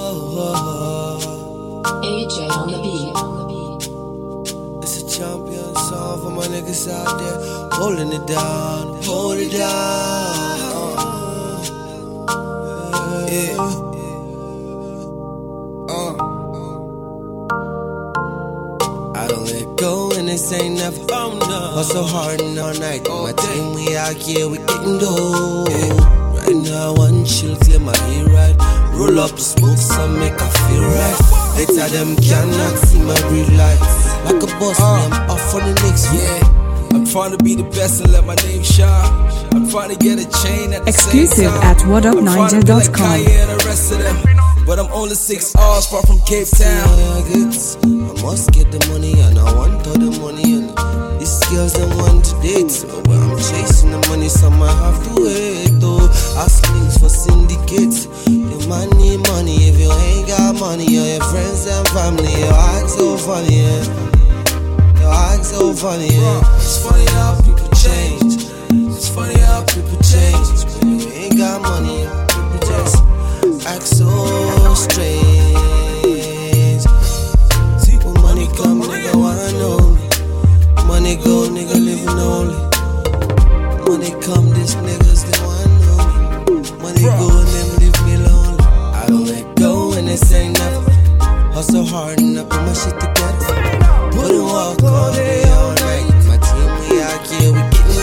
AJ on the beat. It's a champion song for my niggas out there, holding it down, hold it down. I don't let go and this ain't never. Hustle hard and all night. My team, we out here, we getting dope. Right now, one chill, clear my head right. Roll up, smoke some, make I feel right. They tell them cannot see my real life. Like a boss, I'm off on the next. I'm trying to be the best and let my name shine. I'm trying to get a chain at the exclusive same time. at whatupniger.com. But I'm only 6 hours far from Cape Town. I must get the money and I want all the money. And these girls don't want to date. So when I'm chasing the money, some I have to wait. Though ask links for syndicates. You might need money if you ain't got money. Or your friends and family. Your act so funny, yeah. Your act so funny, yeah. It's funny how people change. It's funny how people change. When you ain't got money, people just act so strange. See, when money come, nigga wanna know me. Money go, nigga living only. Money come, these niggas they wanna know me. Money go and them leave me lonely. I don't let go and this ain't never. Hustle hard and I put my shit together. Put and walk all day, all night. My team, we out here, we getting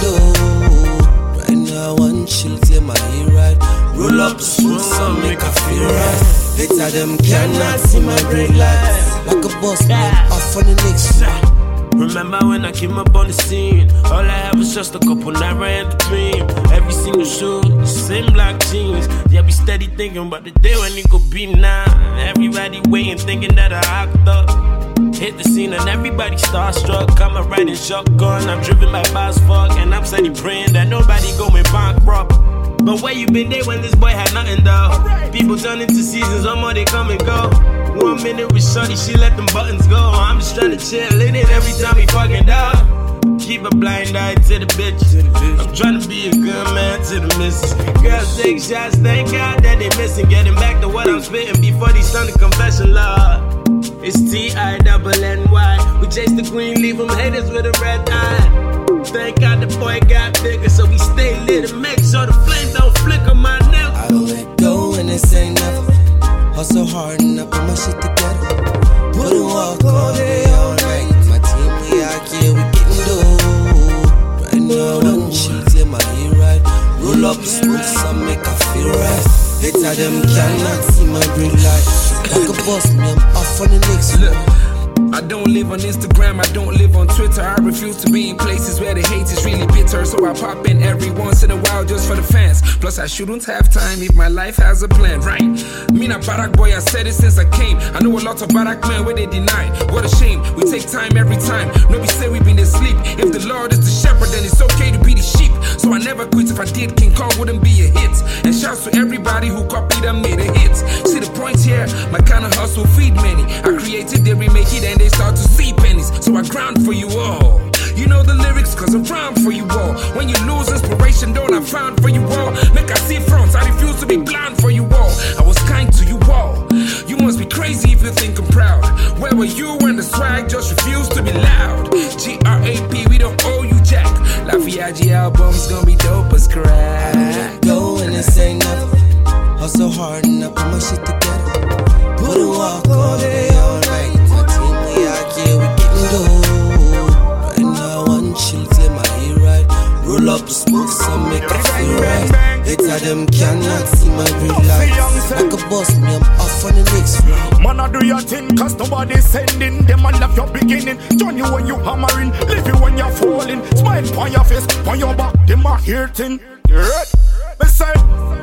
dope. Right now, one chill, clear my head right. Roll up, smoke some, make I feel right. They tell them cannot see my great life. Like a boss, man, off on the next. Remember when I came up on the scene? All I had was just a couple naira and the dream. Every single shoe, the same black jeans. Yeah, be steady thinking about the day when it could be now. Everybody waiting, thinking that I act up. Hit the scene and everybody starstruck. I'm a riding shotgun, I'm driven by bars fuck. And I'm steady praying that nobody going bankrupt. But where you been there when this boy had nothing though? People turn into seasons, one more they come and go. 1 minute with shorty, she let them buttons go. I'm just trying to chill in it every time we fucking down. Keep a blind eye to the bitch. I'm trying to be a good man to the missus. Girls take shots, thank God that they missing. Getting back to what I'm spitting before these turn to confession law. It's T-I-double-N-Y. We chase the queen, leave them haters with a red eye. Thank God the boy got bigger, so we stay lit and make sure the flame don't flicker my nigga. I don't let go and this ain't never. Hustle hard and I put my shit together. Put and walk all day, all night. My team, we out here, we getting dope. Right now, one chill, clear my head right. Roll up, smoke some, make I feel right. They tell them cannot see my real life. Like a boss, me, I'm off on the next one. I don't live on Instagram, I don't live on Twitter. I refuse to be in places where the hate is really bitter. So I pop in every once in a while just for the fans. Plus I shouldn't have time if my life has a plan, right? Me not Barack boy, I said it since I came. I know a lot of Barack men where they deny. What a shame, we take time every time. Nobody say we been asleep. If the Lord is the shepherd, then it's okay to be the sheep. So I never quit. If I did, King Kong wouldn't be a hit. And shouts to everybody who copied and made a hit. See the point here, my kind of hustle feed many. I created, they remake it and they start to see pennies. So I grind for you all. You know the lyrics cause I rhyme for you all. When you lose inspiration, don't I found for you all. Make I see fronts, I refuse to be blind for you all. I was kind to you all. You must be crazy if you think I'm proud. Where were you when the swag just refused to be loud? G-R-A-P, we don't owe you jack. Lafayette album's gonna be dope as crap. I don't let go and this ain't never. Hustle hard and I put my shit together. Put and walk all day, all night. My team, we out here, we getting dope. Right now, one chill, clear my head right. Roll up, smoke some, make I feel right. They tell them cannot see my real life. Like a boss, me, I'm off on the next round. Man, I do your thing, cause nobody's sending. Them man love your beginning. Join you when you hammering, leave you when you're falling. Smile on your face, on your back, them are hurting. You ready? Me say,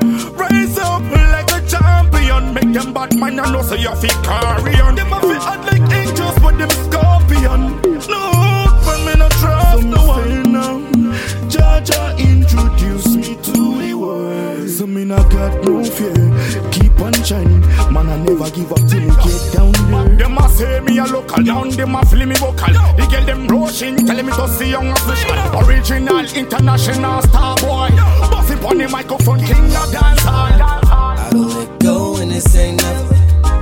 rise up like a champion. Make them bad man, I know so you feel carry on. Them a feel hot like angels, but them scorpion. Look, when me not trust no one now. Jaja introduce me to the world. So me not got no fear. Keep on shining, man, I never give up till you get down there. Them a say me a local, down them a feel me vocal. The girl them rushing, telling me to see young official. Original, international star boy. Bossy on the microphone, king of dance hall. I don't let go and this ain't never.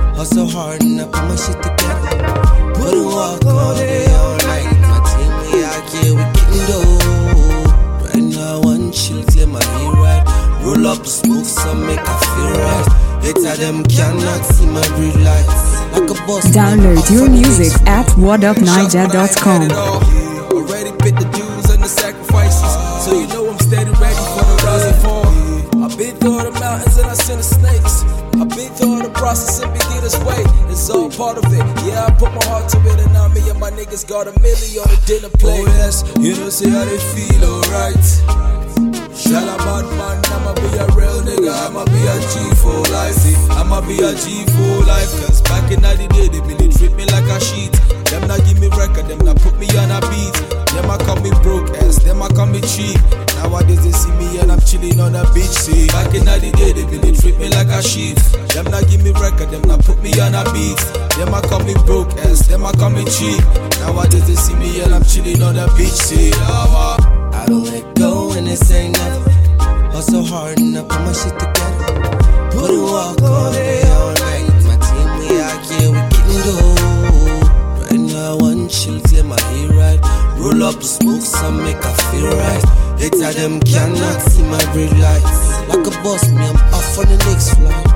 smoke some, make I feel right. They tell them cannot see my breed lights. Like a boss. Download your music at whatupniger.com. Already bit the dues and the sacrifices, so you know I'm steady ready for the rise and fall. I've been through the mountains and I seen the snakes. I've been through the process and beginner's way. It's all part of it. Yeah, I put my heart to it, and now me and my niggas got $1 million on the dinner plate. Oh yes, you know see how they feel, alright. Shall I bad man, I'ma be a real nigga, I'ma be a G for life. I'ma be a G for life. Cause back in the day, they really treat me like a sheet. Them not give me record, them not put me on a beat. Them I call me broke ass, them I call me cheap. Nowadays they see me and I'm chilling on the beach, see. Back in the day, they really treat me like a sheep. Them not give me record, them not put me on a beat. Them I call me broke ass, them I call me cheap. Nowadays they see me and I'm chilling on the beach, see. I don't let go when they say nothing. Hustle hard and I put my shit together. Put a walk all day, all night. My team, we out here, we can go. Right now, one chill, till my hair right. Roll up, smoke some, make I feel right. They tell them cannot see my breed lights. Like a boss, me, I'm off on the next flight.